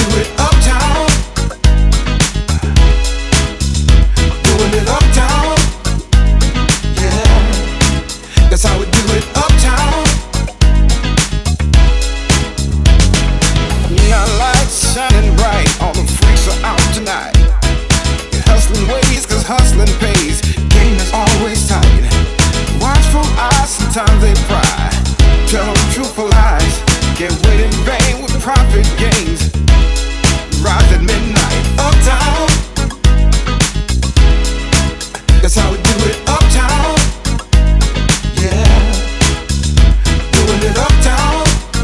do it uptown. Doing it uptown. Yeah, that's how we do it uptown. Neon lights shining bright, all the freaks are out tonight. You're hustling ways, cause hustling pays. Game is always tight. Watchful eyes, sometimes they pry. Tell them truthful lies. Can't wait in vain with profit gains. Rise at midnight, uptown. That's how we do it uptown. Yeah, doing it uptown.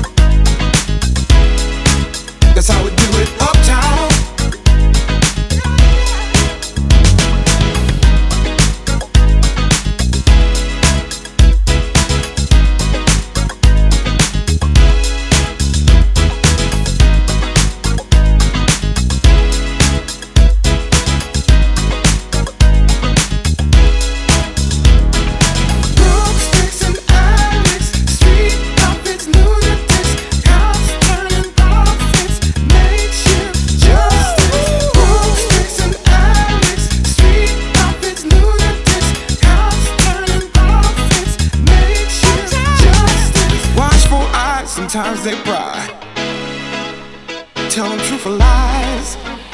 That's how we do it uptown. Sometimes they pry. Tell them truthful lies.